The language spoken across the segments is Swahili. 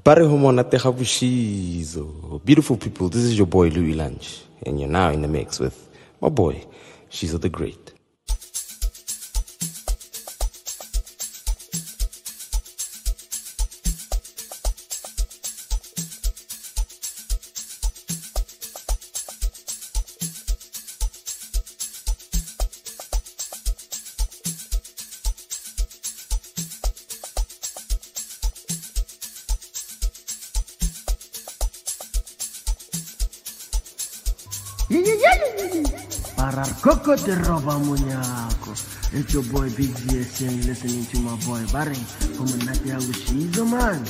Pare homona te Bushizo. Beautiful people, this is your boy Louis Lunch, and you're now in the mix with my boy, Shizo the Great. Parar coco te roba muñeco. It's your boy Big GSN listening to my boy Barry from Natia Bushizo, man.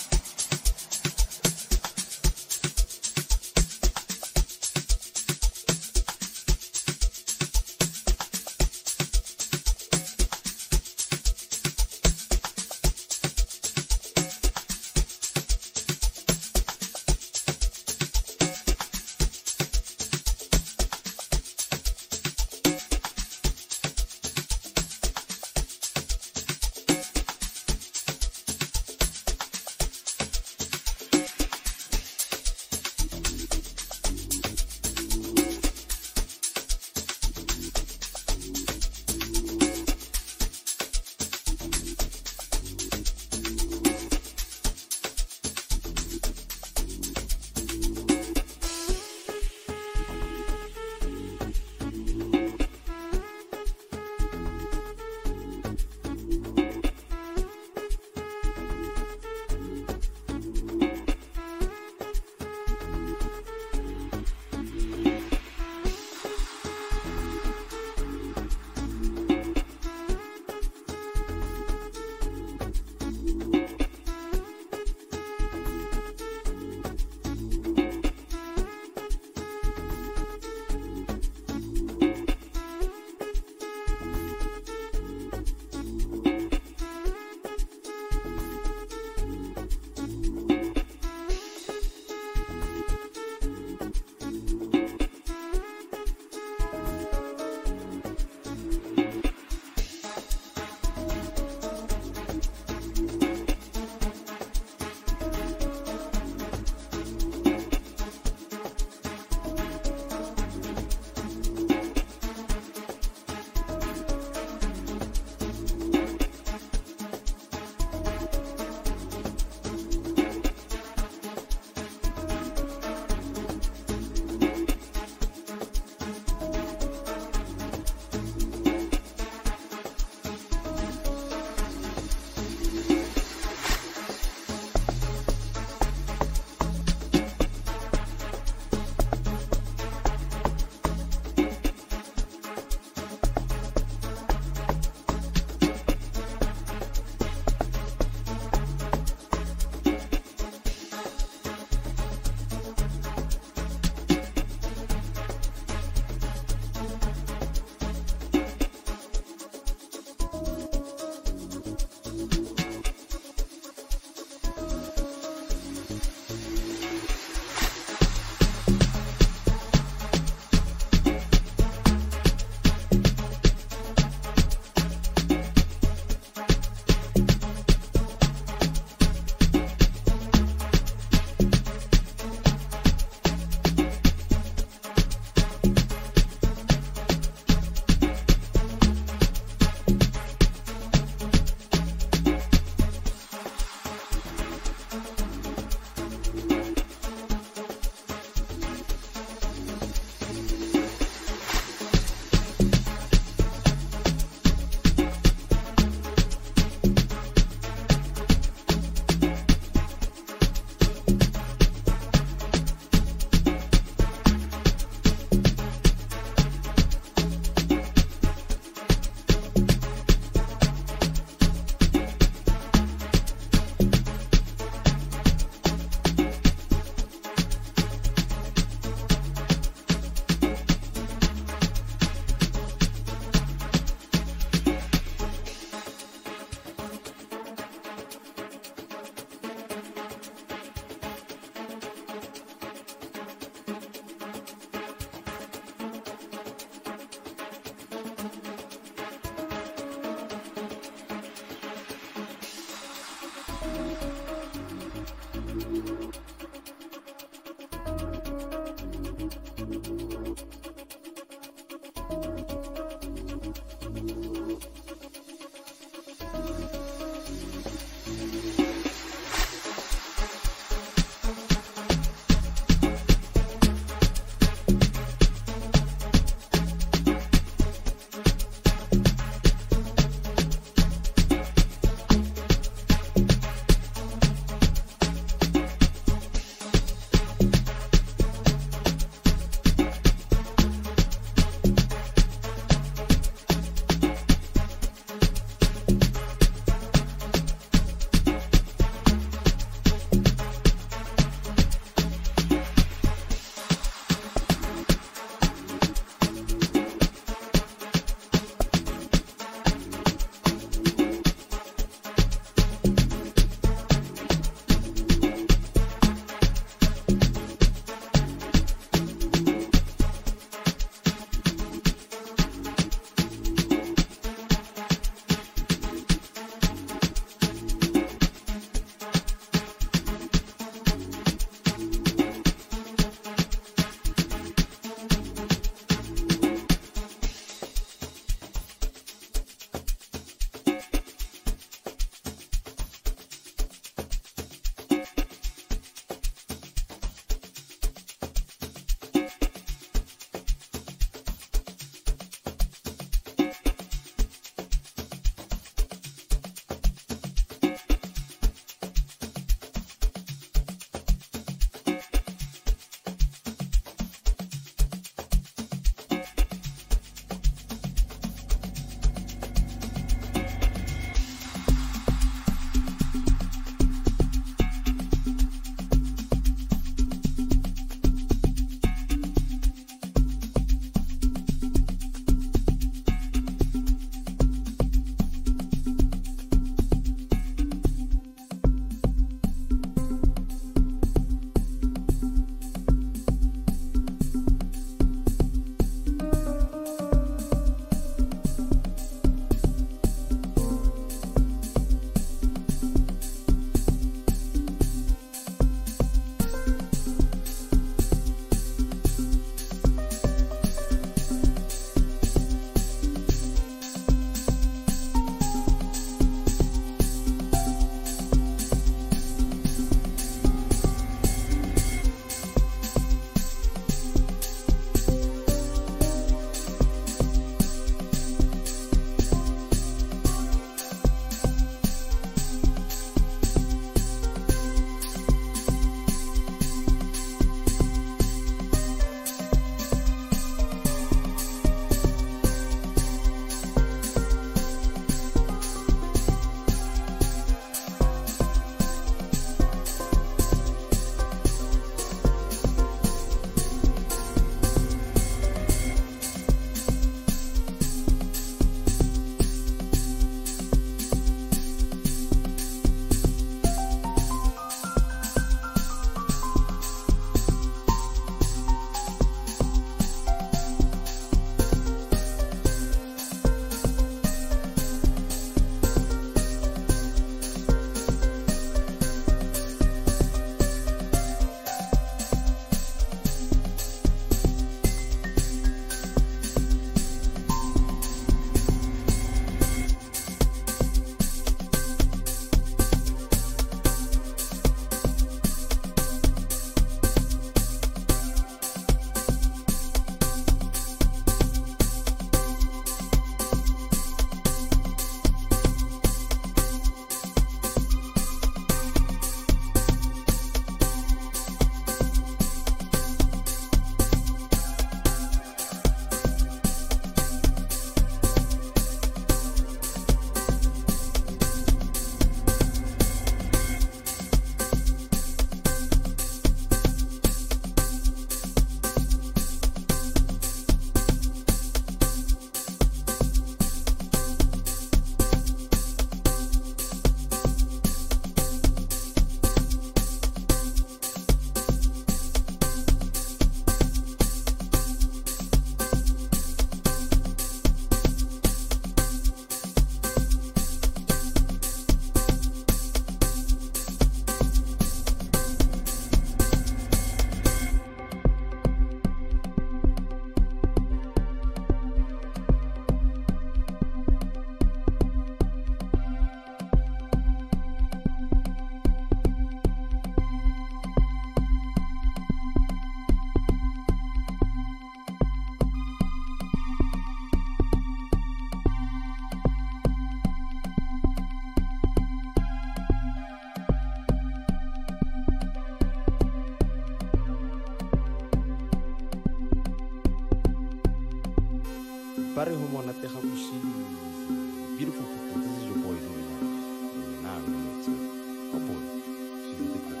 Pare ho monate ga bosigo. Beautiful people, this is your boy Louis Lunch. And you're now in the mix with my boy, She's the Girl.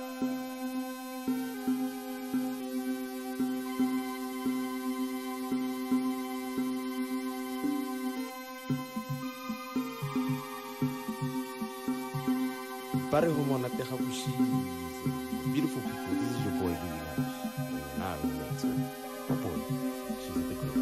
Pare ho monate ga bosigo. Beautiful people, this is your boy Louis Lunch. And you're now in the mix with my boy, She's the Girl.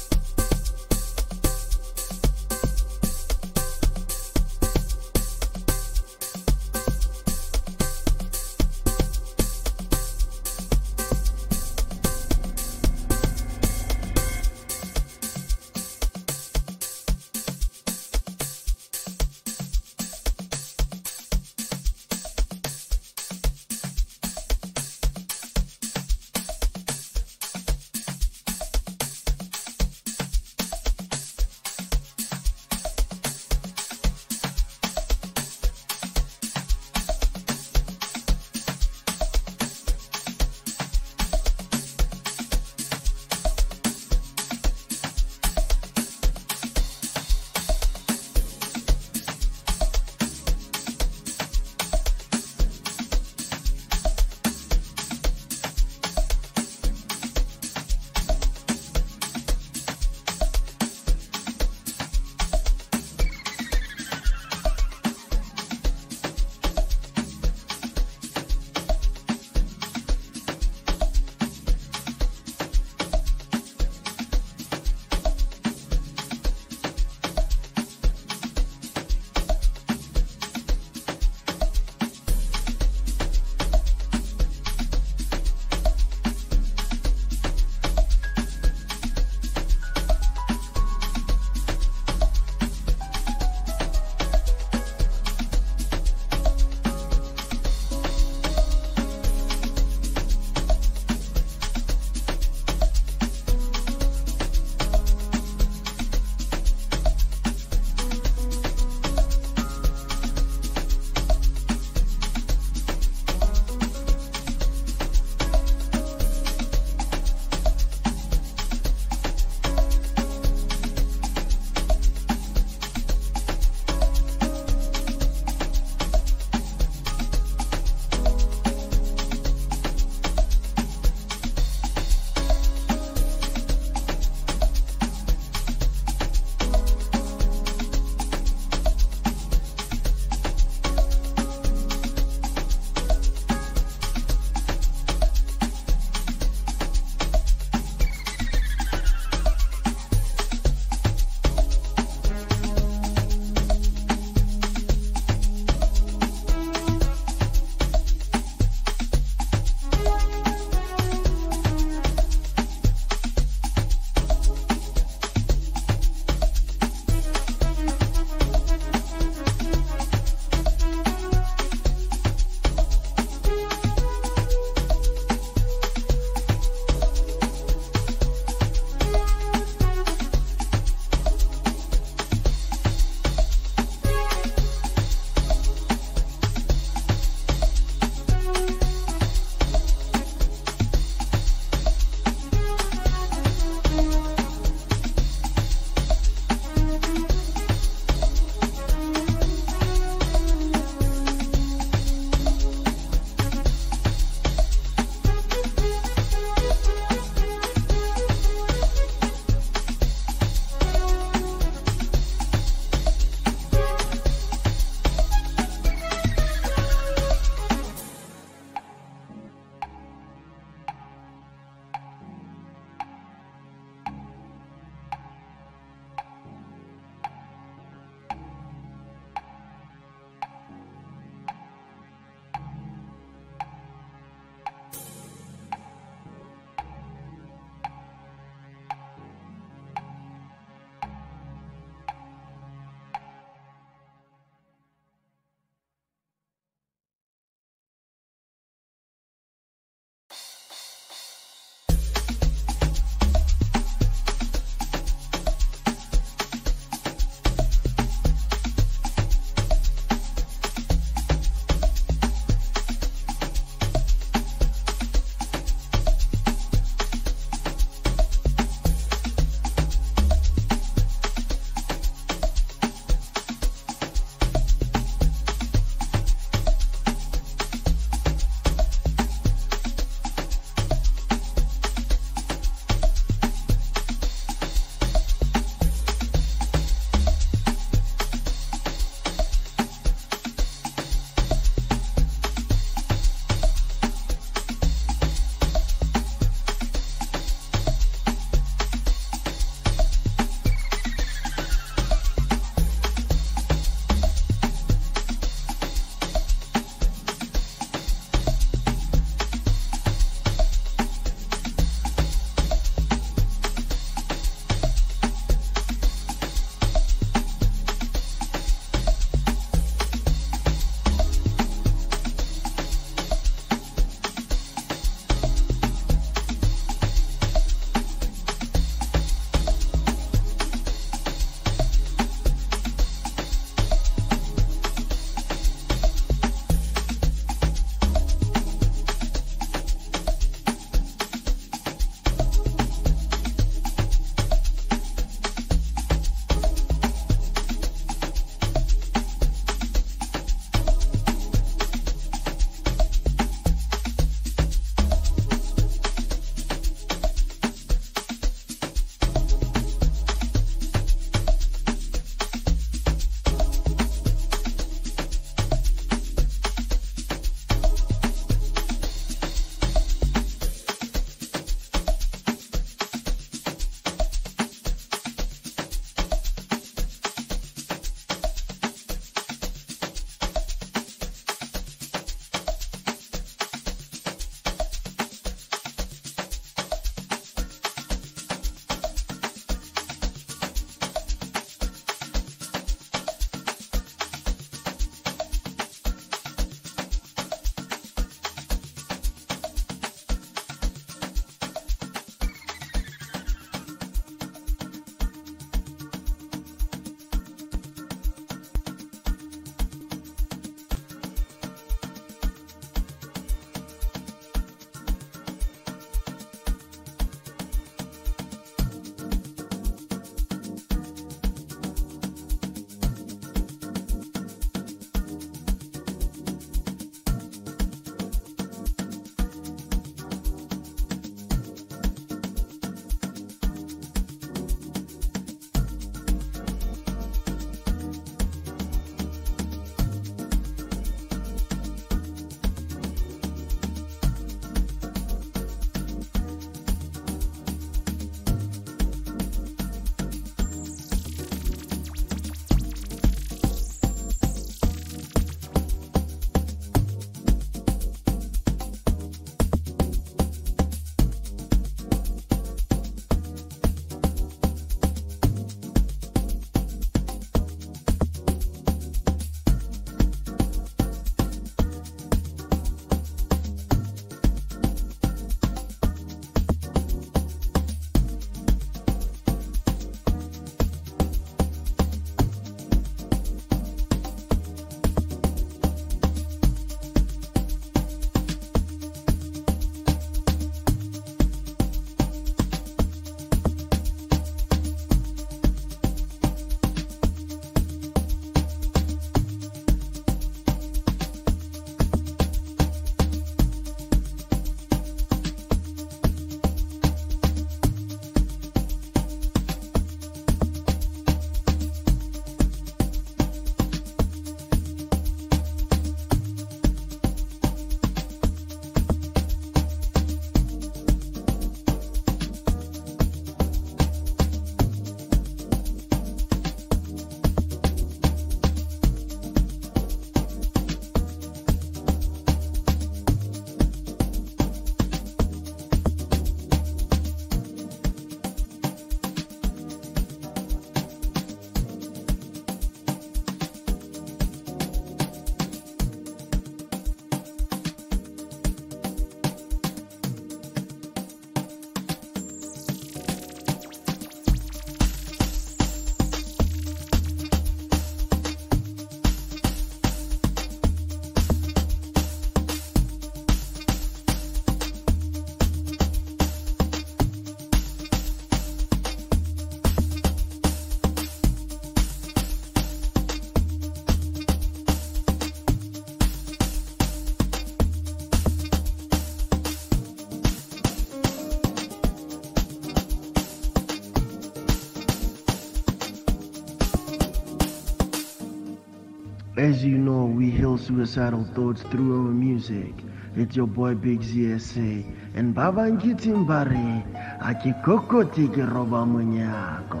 As you know, we heal suicidal thoughts through our music. It's your boy Big ZSA. And Baba Ngitimbari, akikokoti kiroba munyako.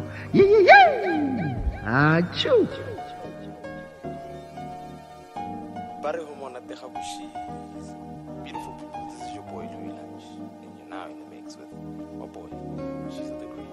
Achoo! Pare humona te habushi. Beautiful people, this is your boy Louis Lunch, and you're now in the mix with my boy, She's the Queen.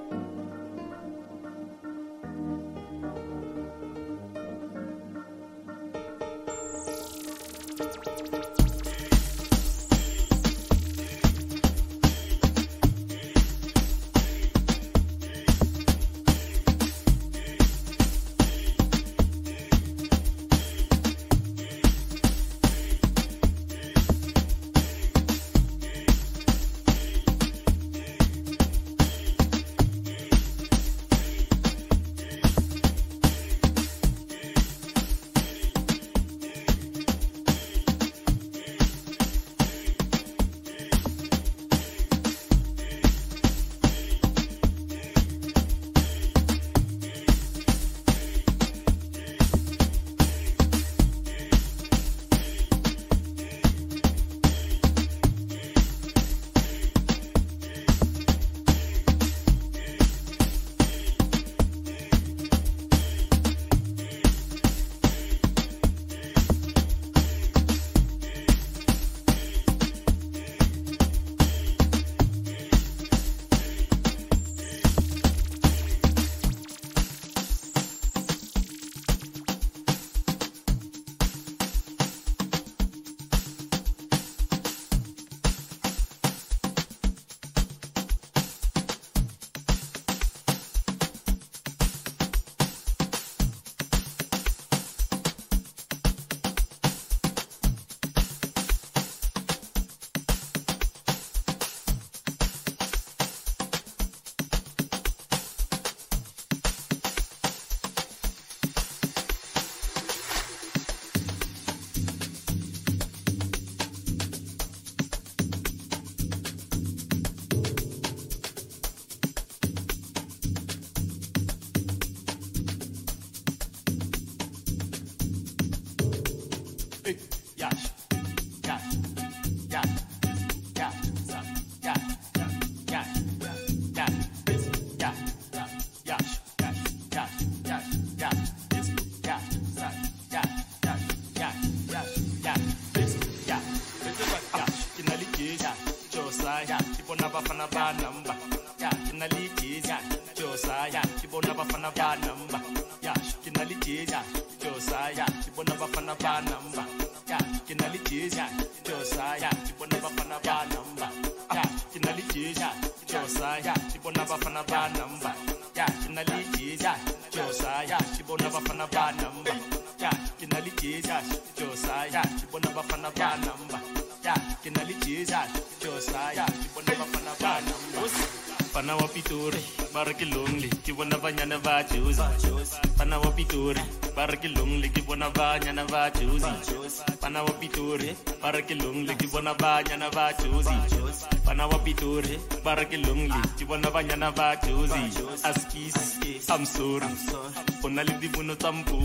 Askis, I'm sorry. Ponali di buno tampu.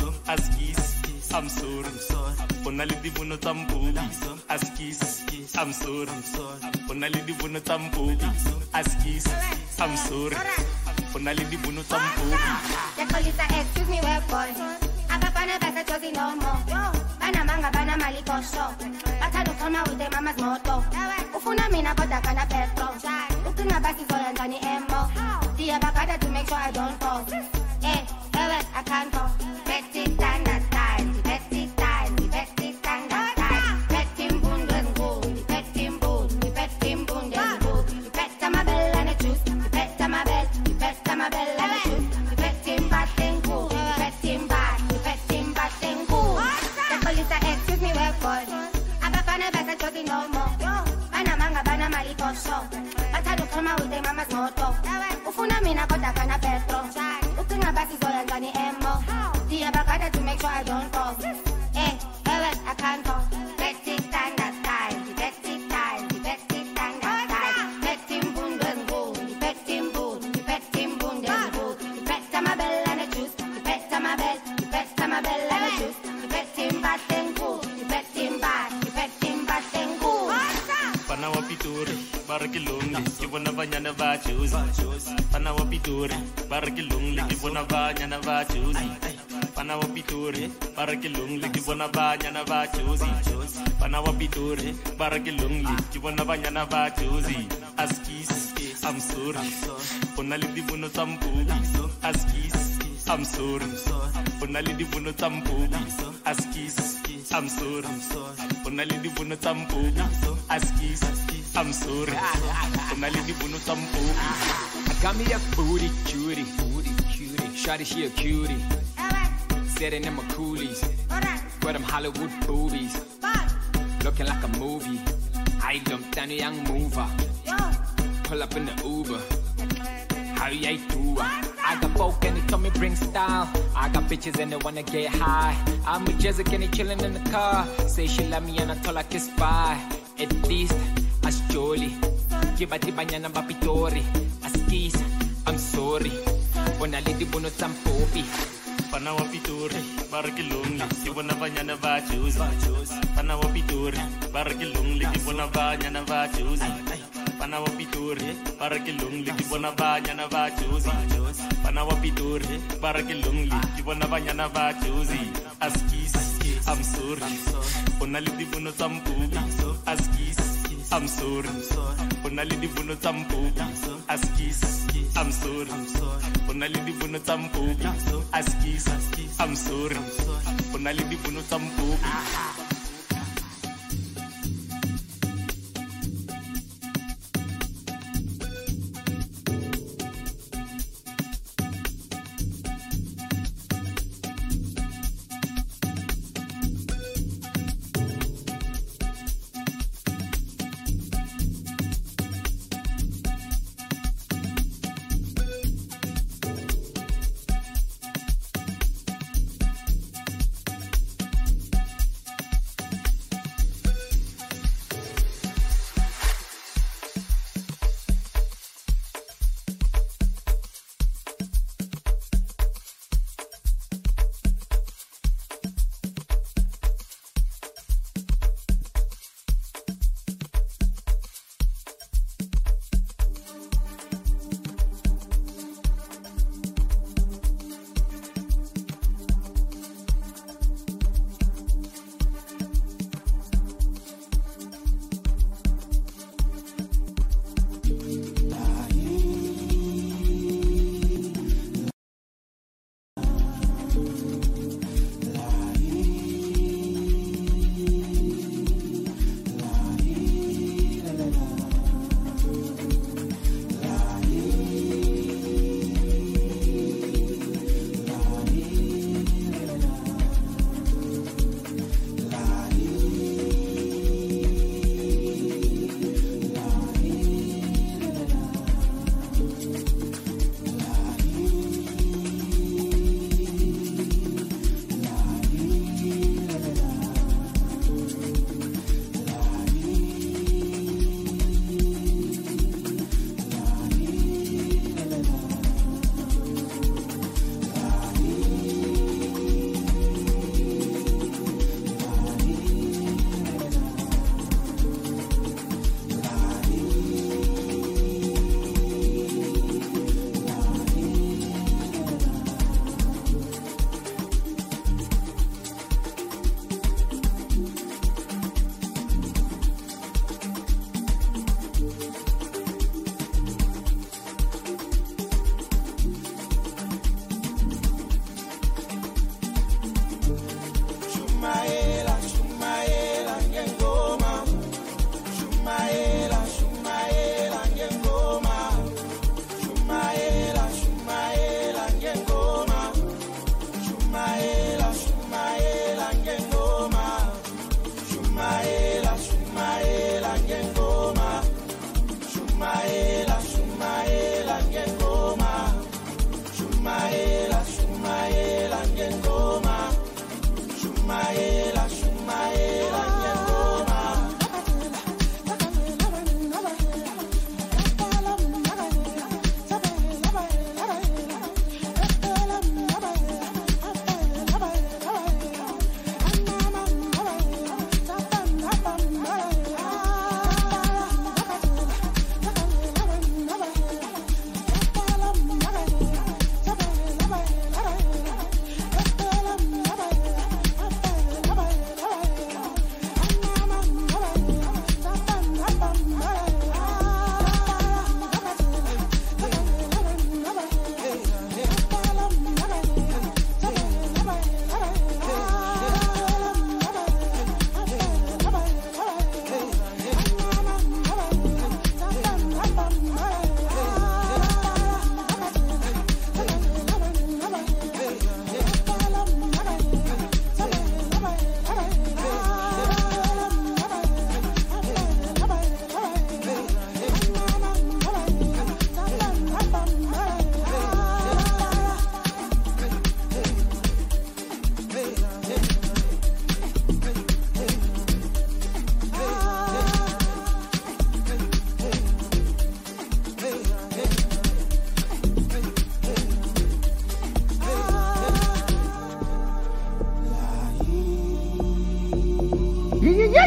Askis, I'm sorry. Ponali di buno tampu. Askis, I'm sorry. Ponali di buno tampu. Askis, I'm sorry. Ponali di buno tampu. The police are excuse me, where boy. Abafana basa chosi no more. Bana manga bana malikosho. Bata do come with the mama's motto. Ufuna mina bota kana petrol. Ukinga basi zoya ndani embo. Dia bakada to make sure I don't fall. I can't fall. Betty standard style, Betty style, Betty standard style. Betty bundes gold, Betty bold, Betty bundes gold. Betty my bell and a juice, Betty my bell, Betty my bell and a juice. Betty batting cool, Betty batting cool. The police are excuse me, where boy. Abafana basa chosi no more. Bana manga bana malikosho. Bata do come with the mama's motto. Ufuna mina bota kana petrol. Ukinga basi zoya ndani embo. Dia bakada to make sure I don't fall. I can't fall. Betty standard style, Betty style, Betty standard style. Betty bundes gold, Betty bold, Betty bundes gold. Betty my bell and a juice, Betty my bell and a juice. bona banyana ba Jozi Pana wa Pitori Bara ke long le ke bona banyana ba Jozi Pana wa Pitori Bara ke long le ke bona banyana ba Jozi Pana wa Pitori Bara ke long le ke bona banyana ba Jozi Askis I'm sorry Ona le divono tsa mpubi Askis I'm sorry Ona le divono tsa mpubi Askis I'm sorry Ona le divono tsa mpubi Askis I'm sorry Ona le divono tsa mpubi I got me a booty cutie Shawty she a cutie Sitting in my coolies With them Hollywood boobies Looking like a movie I dumped down a young mover Pull up in the Uber How you do it? I got folk and they told me bring style I got bitches and they wanna get high I'm with Jessica and they chillin' in the car Say she love me and I told her kiss bye At least, as Jolie Kiba di banyana ba Pitori Askis, I'm sorry Ona le di bono tampopi Pana wa Pitori, bara ke long le ke bona banyana ba Jozi Pana wa Pitori, bara ke long le ke bona banyana ba Jozi Pana wa Pitori, bara ke long le ke bona banyana ba Jozi Pana wa Pitori, bara ke long le ke bona banyana ba Jozi Askis, I'm sorry Ona le divono tsa mpubi Askis, I'm sorry Ona le divono tsa mpubi Askis, I'm sorry Ona le divono tsa mpubi Askis, I'm sorry Ona le divono tsa mpubi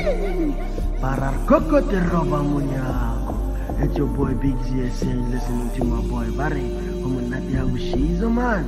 Parar Coco te roba munyako. It's your boy Big ZSA listening to my boy Barry. Humunati Agushizo man.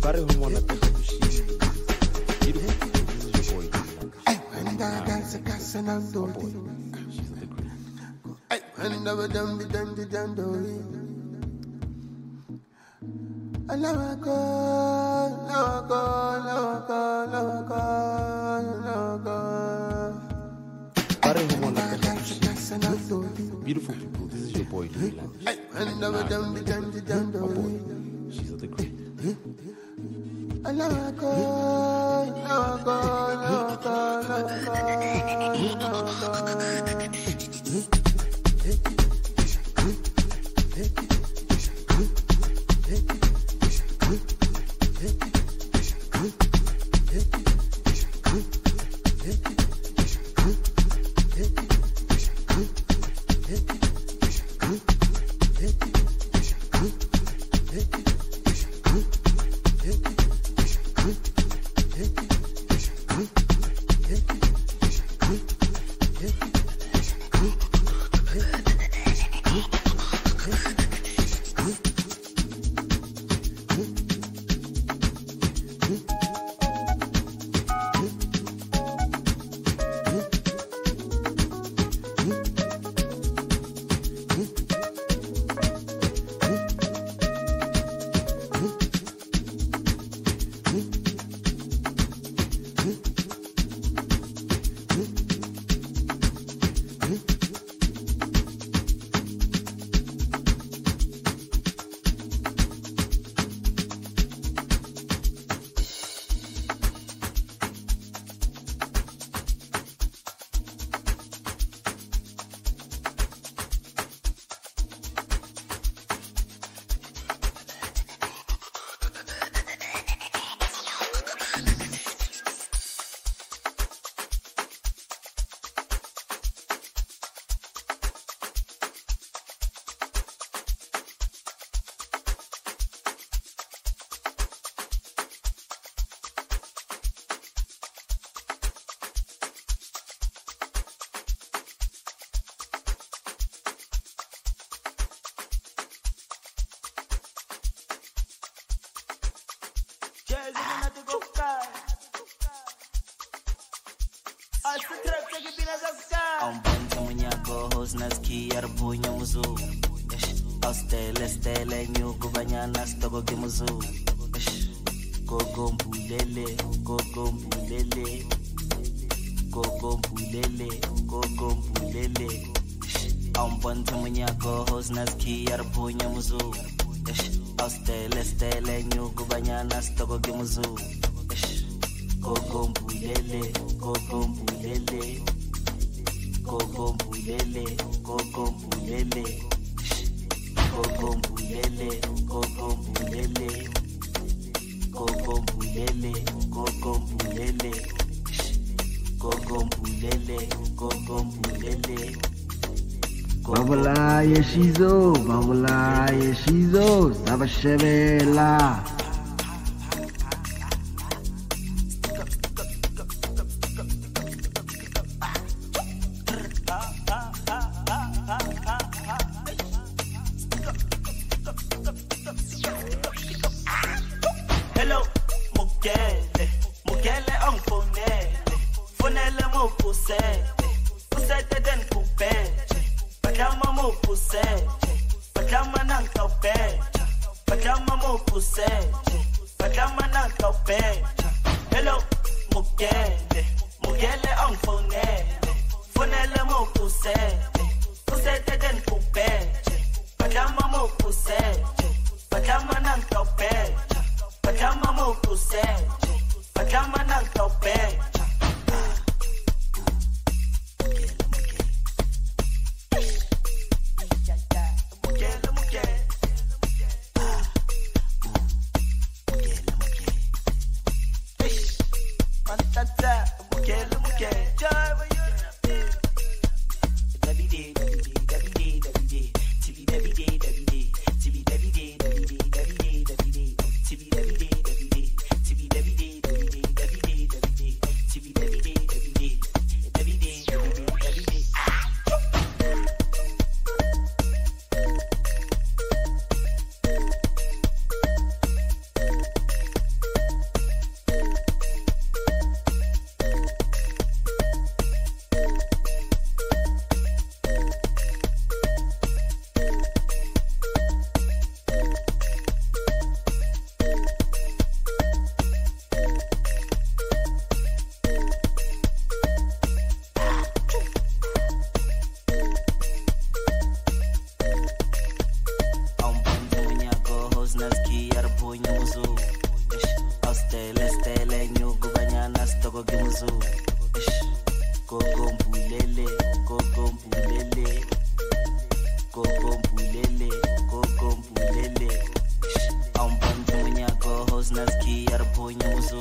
Pare ho mona te khabushi. Beautiful people, this is your boy. Hey, when I dance, I can't do it. She's the queen. Hey, when I done do it. I never go. Pare ho mona te khabushi. Beautiful people, this is your boy. Hey, when I done do it. She's the queen. I never go. Stele nyuku banyana stoko kimuzu Kokombulele Ambonte munyako hosnas ki yarbunya muzu Stele nyuku banyana stoko kimuzu Kokombulele Babula yeshizo, Zabashevela. Hello, Mugele on Fonele mo pusete den kupete, Pajama mo pusete, Pajama nan kaupete, Pajama mo pusete, Pajama nan kaupete. Hello, Mugele on Fonele mo pusete den kupete, Pajama mo pusete, Pajama nan kaupete. Pajama mo pusete, pajama nan kaupete. yarpunya muzu. Stele nyugu banyana stoko gimuzu. Kokombulele, kokombulele, kokombulele, kokombulele. Ambonje munyako hosnaski yarpunya muzu.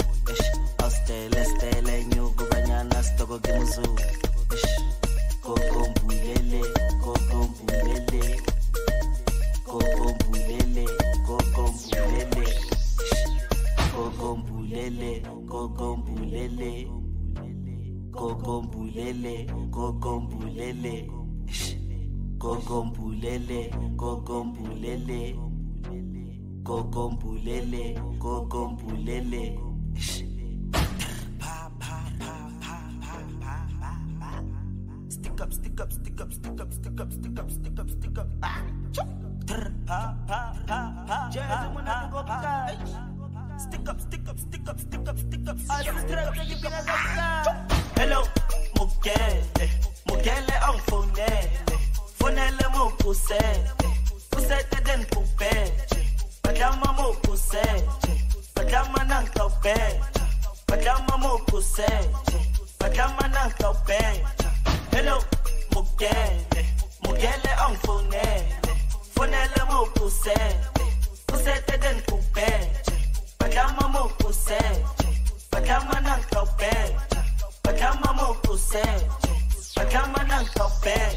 Stele nyugu banyana stoko gimuzu. Kokombulele, kokombulele, kokombulele, kokombulele. Kokombulele, kokombulele, kokombulele, kokombulele, kokombulele, kokombulele, kokombulele, kokombulele. Stick up, stick up, stick up, stick up, stick up, stick up, stick up, stick up. Stick up, stick up, stick up, stick up, stick up, stick up. Hello, Mugele, Mugele on Fonele, Fonele mo pusele, pusete den pupeche, Padama mo puseche, Padama nan kaupeche, Padama mo puseche, Padama nan kaupeche. Hello, Mugele, Mugele on Fonele, Fonele mo pusele, pusete den pupeche. Padama mo puseche, Padama nan kaupeche, Padama mo puseche, Padama nan kaupeche.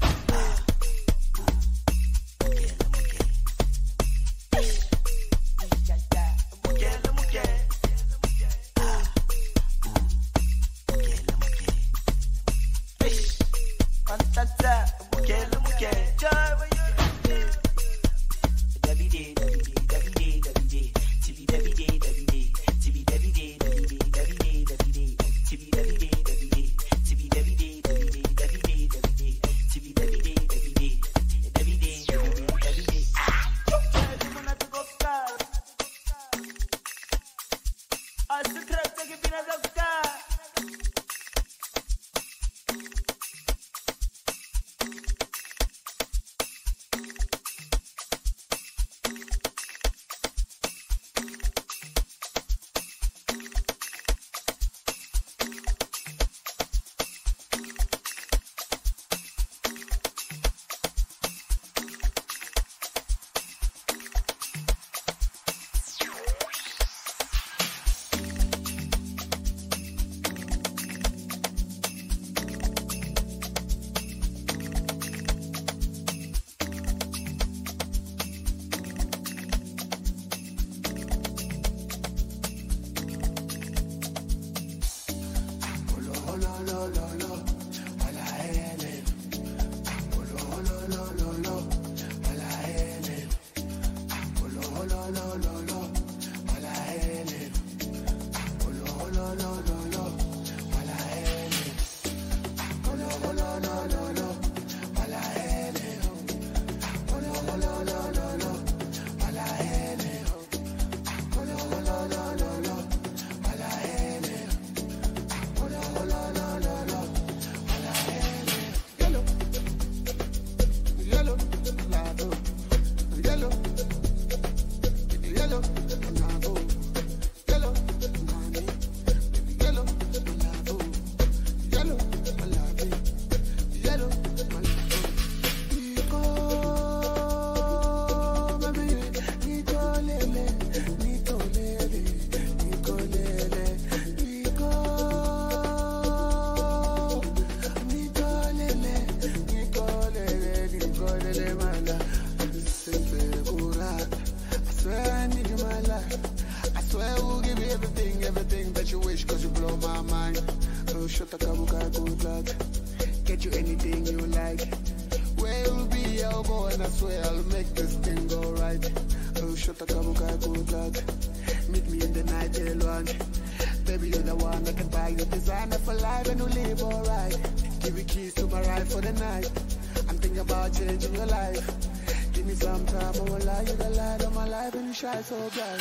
So bright.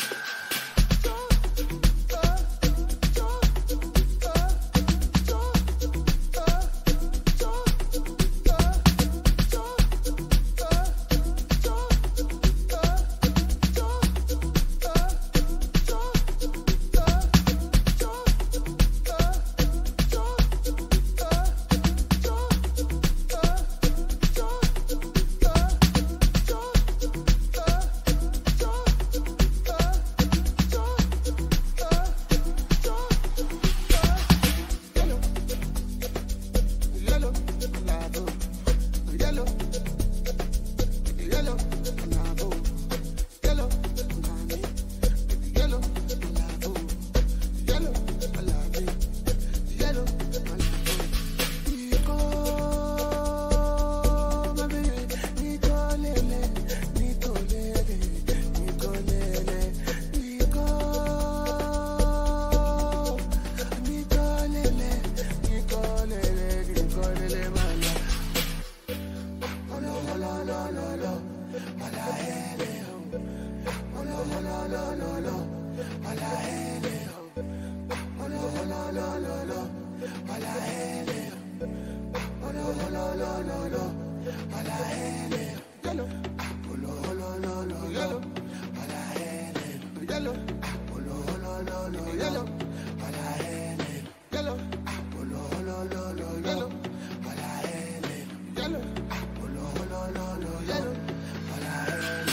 yellow, olo, olo, olo, yellow, ala ele, yellow, olo, olo, olo, yellow, ala ele, yellow, olo, olo, olo, yellow, ala ele.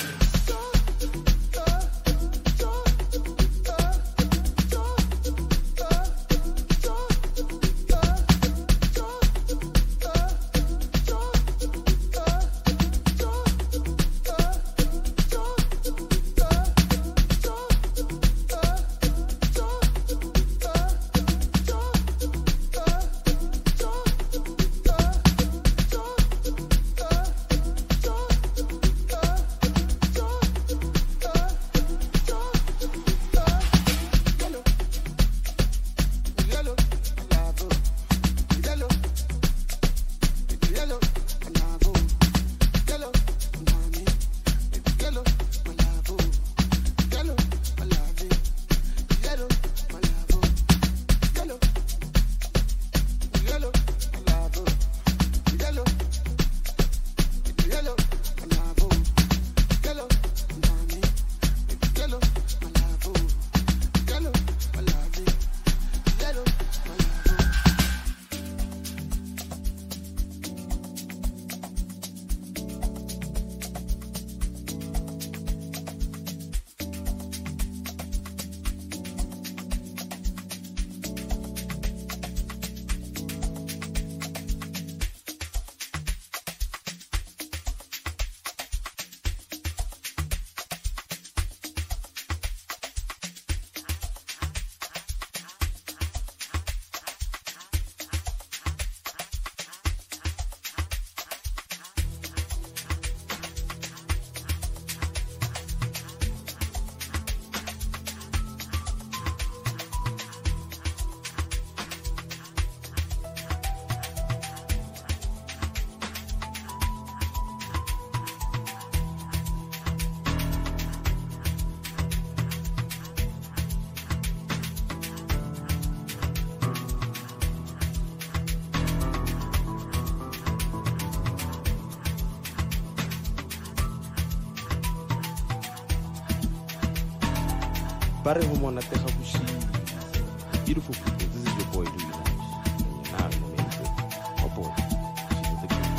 Pare humona te habushi. Beautiful people, this is your boy Louis Lunch. And you're now in the main clip. Oh boy, she's a good.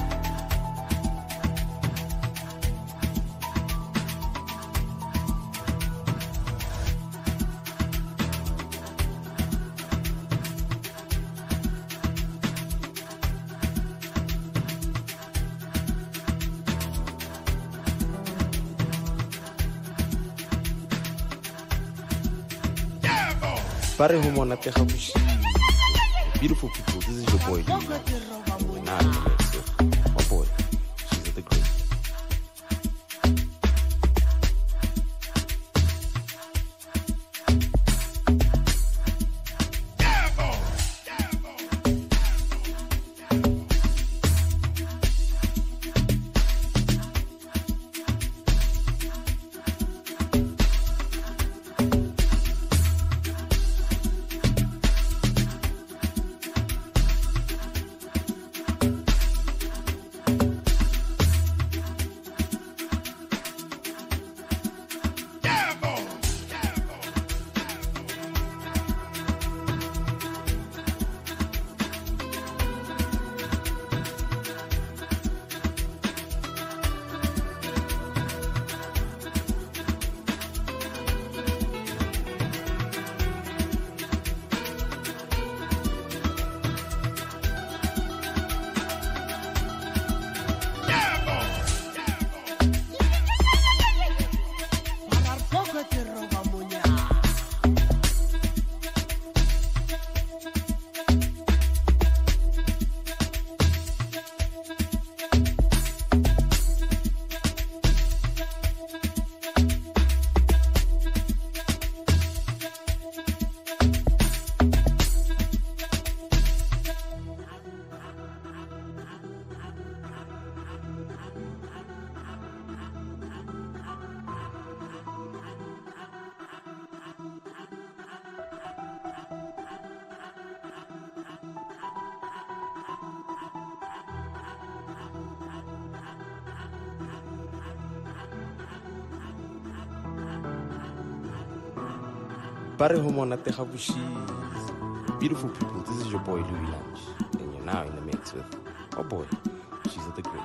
Pare humona te habushi. Beautiful people, this is your boy Louis Lunch. And you're now in the main clip. Oh boy, she's the great. Pare homonate habushi. Beautiful people, this is your boy Louis Lunch, and you're now in the mix with oh boy, she's the great.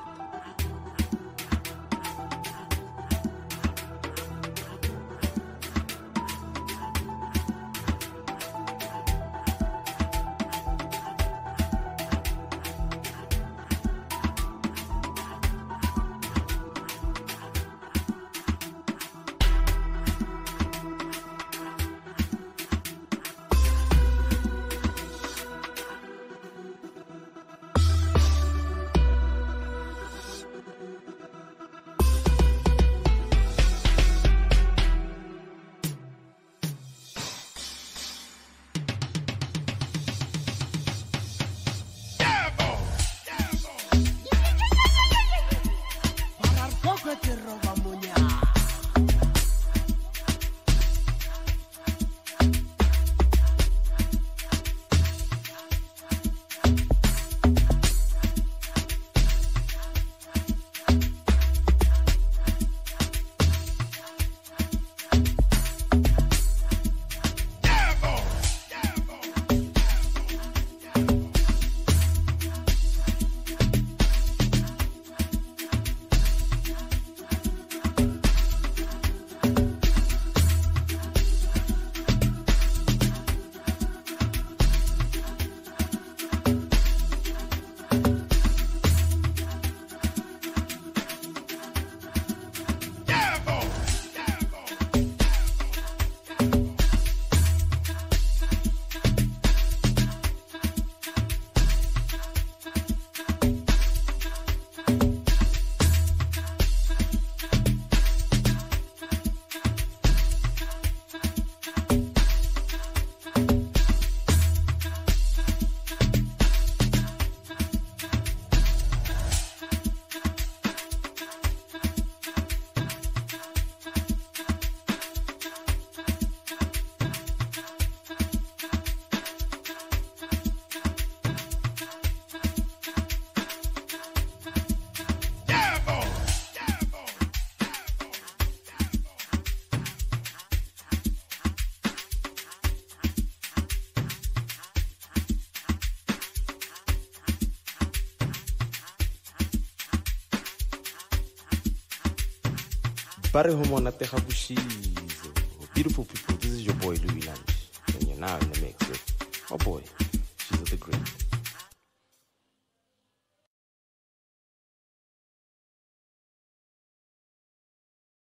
Pare homonate habushi. Beautiful people, this is your boy Louis Lunch, and you're now in the mix with oh boy, she's the great.